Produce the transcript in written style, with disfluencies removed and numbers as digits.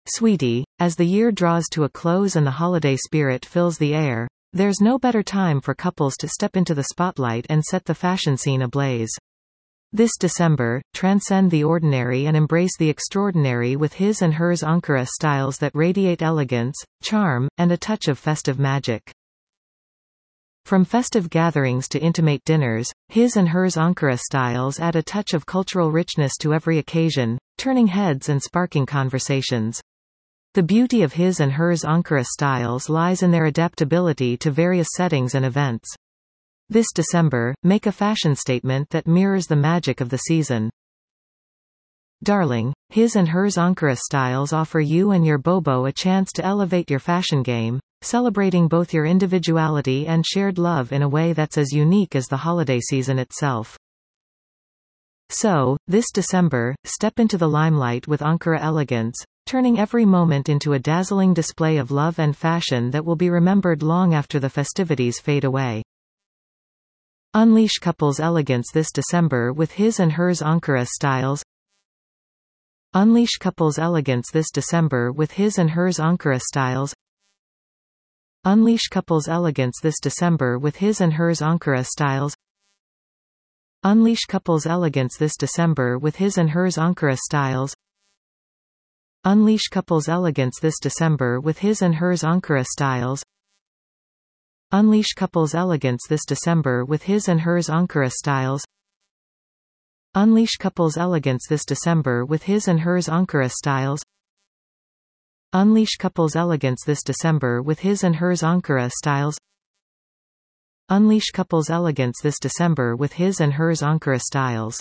Sweetie, as the year draws to a close and the holiday spirit fills the air, there's no better time for couples to step into the spotlight and set the fashion scene ablaze. This December, transcend the ordinary and embrace the extraordinary with his and hers Ankara styles that radiate elegance, charm, and a touch of festive magic. From festive gatherings to intimate dinners, his and hers Ankara styles add a touch of cultural richness to every occasion, turning heads and sparking conversations. The beauty of his and hers Ankara styles lies in their adaptability to various settings and events. This December, make a fashion statement that mirrors the magic of the season. Darling, his and hers Ankara styles offer you and your bobo a chance to elevate your fashion game, celebrating both your individuality and shared love in a way that's as unique as the holiday season itself. So, this December, step into the limelight with Ankara elegance, turning every moment into a dazzling display of love and fashion that will be remembered long after the festivities fade away. Unleash couples' elegance this December with his and hers Ankara styles. Unleash couples' elegance this December with his and hers Ankara styles. Unleash couples' elegance this December with his and hers Ankara styles. Unleash couples' elegance this December with his and hers Ankara styles. Unleash couples' elegance this December with his and hers Ankara styles. Unleash couples' elegance this December with his and hers Ankara styles. Unleash couples' elegance this December with his and hers Ankara styles. Unleash couples' elegance this December with his and hers Ankara styles. Unleash couples' elegance this December with his and hers Ankara styles.